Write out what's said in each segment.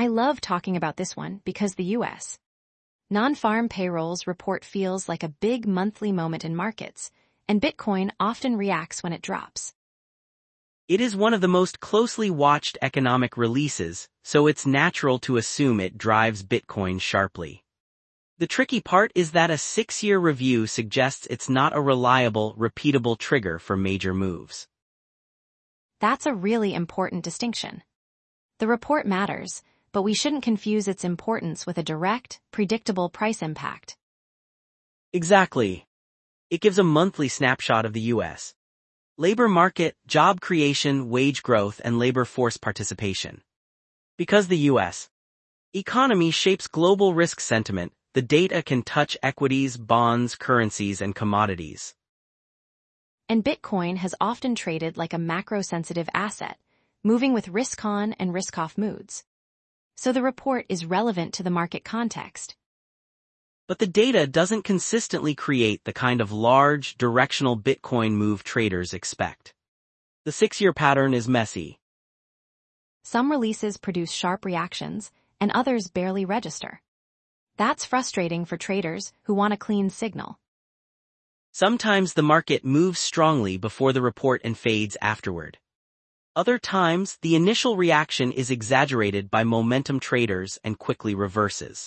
I love talking about this one because the U.S. non-farm payrolls report feels like a big monthly moment in markets, and Bitcoin often reacts when it drops. It is one of the most closely watched economic releases, so it's natural to assume it drives Bitcoin sharply. The tricky part is that a 6-year review suggests it's not a reliable, repeatable trigger for major moves. That's a really important distinction. The report matters, but we shouldn't confuse its importance with a direct, predictable price impact. Exactly. It gives a monthly snapshot of the U.S. labor market, job creation, wage growth, and labor force participation. Because the U.S. economy shapes global risk sentiment, the data can touch equities, bonds, currencies, and commodities. And Bitcoin has often traded like a macro-sensitive asset, moving with risk-on and risk-off moods. So the report is relevant to the market context. But the data doesn't consistently create the kind of large, directional Bitcoin move traders expect. The 6-year pattern is messy. Some releases produce sharp reactions, and others barely register. That's frustrating for traders who want a clean signal. Sometimes the market moves strongly before the report and fades afterward. Other times, the initial reaction is exaggerated by momentum traders and quickly reverses.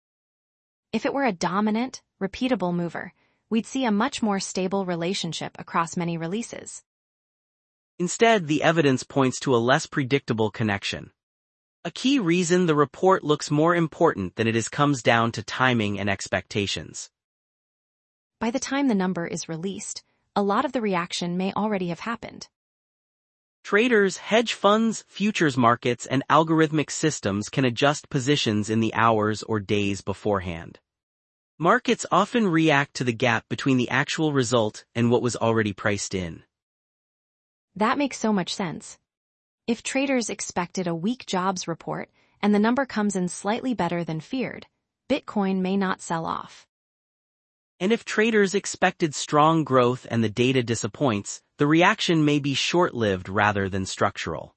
If it were a dominant, repeatable mover, we'd see a much more stable relationship across many releases. Instead, the evidence points to a less predictable connection. A key reason the report looks more important than it is comes down to timing and expectations. By the time the number is released, a lot of the reaction may already have happened. Traders, hedge funds, futures markets, and algorithmic systems can adjust positions in the hours or days beforehand. Markets often react to the gap between the actual result and what was already priced in. That makes so much sense. If traders expected a weak jobs report and the number comes in slightly better than feared, Bitcoin may not sell off. And if traders expected strong growth and the data disappoints, the reaction may be short-lived rather than structural.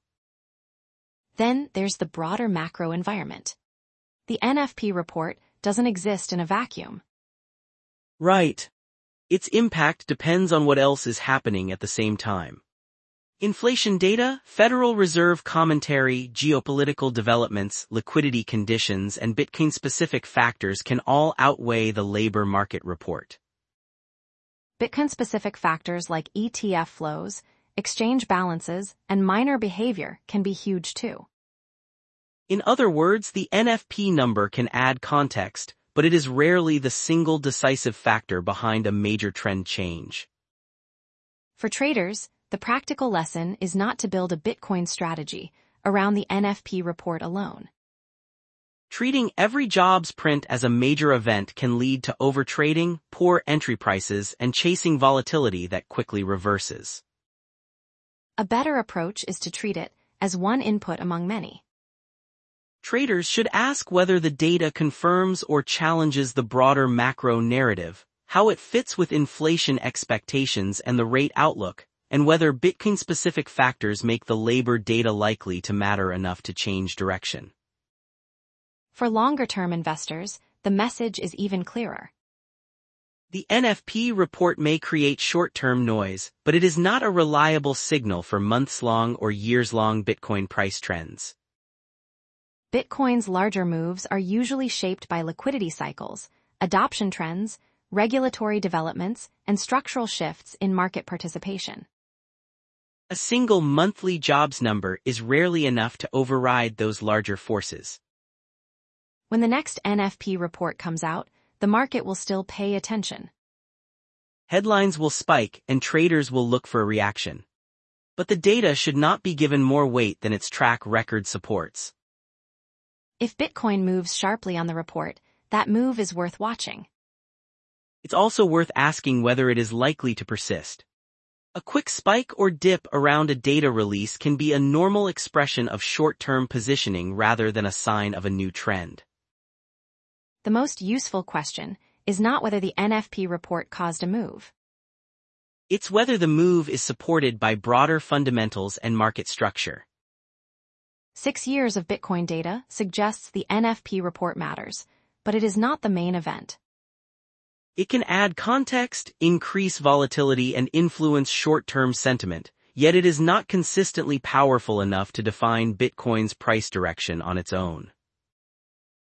Then there's the broader macro environment. The NFP report doesn't exist in a vacuum. Right. Its impact depends on what else is happening at the same time. Inflation data, Federal Reserve commentary, geopolitical developments, liquidity conditions, and Bitcoin-specific factors can all outweigh the labor market report. Bitcoin-specific factors like ETF flows, exchange balances, and miner behavior can be huge too. In other words, the NFP number can add context, but it is rarely the single decisive factor behind a major trend change. For traders, the practical lesson is not to build a Bitcoin strategy around the NFP report alone. Treating every jobs print as a major event can lead to overtrading, poor entry prices, and chasing volatility that quickly reverses. A better approach is to treat it as one input among many. Traders should ask whether the data confirms or challenges the broader macro narrative, how it fits with inflation expectations and the rate outlook, and whether Bitcoin-specific factors make the labor data likely to matter enough to change direction. For longer-term investors, the message is even clearer. The NFP report may create short-term noise, but it is not a reliable signal for months-long or years-long Bitcoin price trends. Bitcoin's larger moves are usually shaped by liquidity cycles, adoption trends, regulatory developments, and structural shifts in market participation. A single monthly jobs number is rarely enough to override those larger forces. When the next NFP report comes out, the market will still pay attention. Headlines will spike and traders will look for a reaction. But the data should not be given more weight than its track record supports. If Bitcoin moves sharply on the report, that move is worth watching. It's also worth asking whether it is likely to persist. A quick spike or dip around a data release can be a normal expression of short-term positioning rather than a sign of a new trend. The most useful question is not whether the NFP report caused a move. It's whether the move is supported by broader fundamentals and market structure. 6 years of Bitcoin data suggests the NFP report matters, but it is not the main event. It can add context, increase volatility, and influence short-term sentiment, yet it is not consistently powerful enough to define Bitcoin's price direction on its own.